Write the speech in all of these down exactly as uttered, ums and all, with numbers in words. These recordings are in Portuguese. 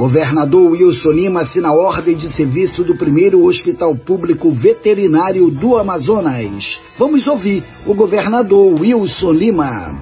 Governador Wilson Lima assina a ordem de serviço do primeiro Hospital Público Veterinário do Amazonas. Vamos ouvir o governador Wilson Lima.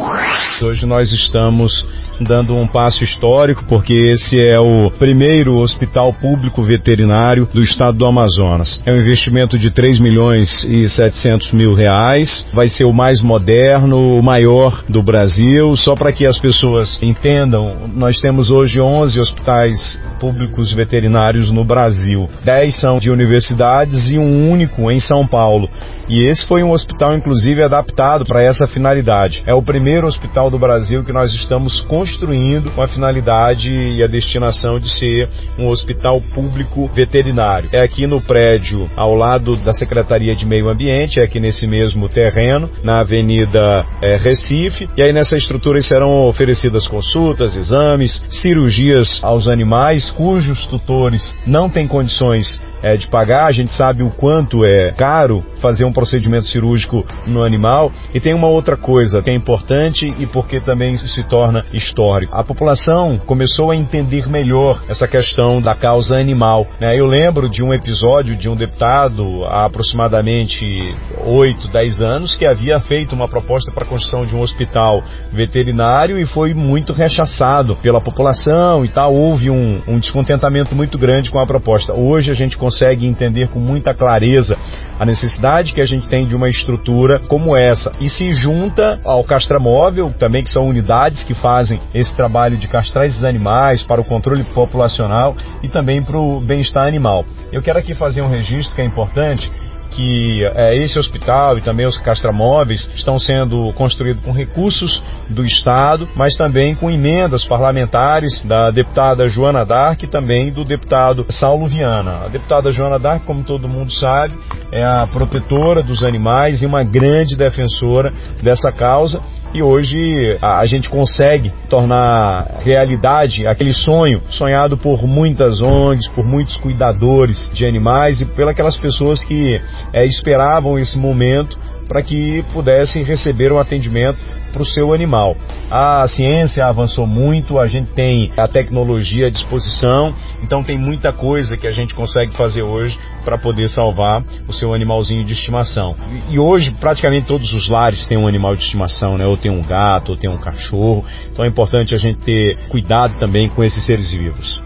Hoje nós estamos dando um passo histórico, porque esse é o primeiro hospital público veterinário do estado do Amazonas. É um investimento de três milhões e setecentos mil reais, vai ser o mais moderno, o maior do Brasil. Só para que as pessoas entendam, nós temos hoje onze hospitais públicos veterinários no Brasil. dez são de universidades e um único em São Paulo. E esse foi um hospital, inclusive, adaptado para essa finalidade. É o primeiro hospital do Brasil que nós estamos construindo com a finalidade e a destinação de ser um hospital público veterinário. É aqui no prédio, ao lado da Secretaria de Meio Ambiente, é aqui nesse mesmo terreno, na Avenida é, Recife. E aí nessa estrutura serão oferecidas consultas, exames, cirurgias aos animais cujos tutores não têm condições É, de pagar. A gente sabe o quanto é caro fazer um procedimento cirúrgico no animal. E tem uma outra coisa que é importante e porque também se torna histórico. A população começou a entender melhor essa questão da causa animal, né? Eu lembro de um episódio de um deputado há aproximadamente oito, dez anos que havia feito uma proposta para a construção de um hospital veterinário e foi muito rechaçado pela população e tal. Houve um, um descontentamento muito grande com a proposta. Hoje a gente consegue entender com muita clareza a necessidade que a gente tem de uma estrutura como essa e se junta ao castramóvel também, que são unidades que fazem esse trabalho de castrar esses animais para o controle populacional e também para o bem-estar animal. Eu quero aqui fazer um registro que é importante, que é, esse hospital e também os castramóveis estão sendo construídos com recursos do Estado, mas também com emendas parlamentares da deputada Joana D'Arc e também do deputado Saulo Viana. A deputada Joana D'Arc, como todo mundo sabe, é a protetora dos animais e uma grande defensora dessa causa. E hoje a, a gente consegue tornar realidade aquele sonho sonhado por muitas O N Gs, por muitos cuidadores de animais e pelas aquelas pessoas que é, esperavam esse momento para que pudessem receber um atendimento para o seu animal. A ciência avançou muito, a gente tem a tecnologia à disposição, então tem muita coisa que a gente consegue fazer hoje para poder salvar o seu animalzinho de estimação. E hoje praticamente todos os lares têm um animal de estimação, né? Ou tem um gato, ou tem um cachorro, então é importante a gente ter cuidado também com esses seres vivos.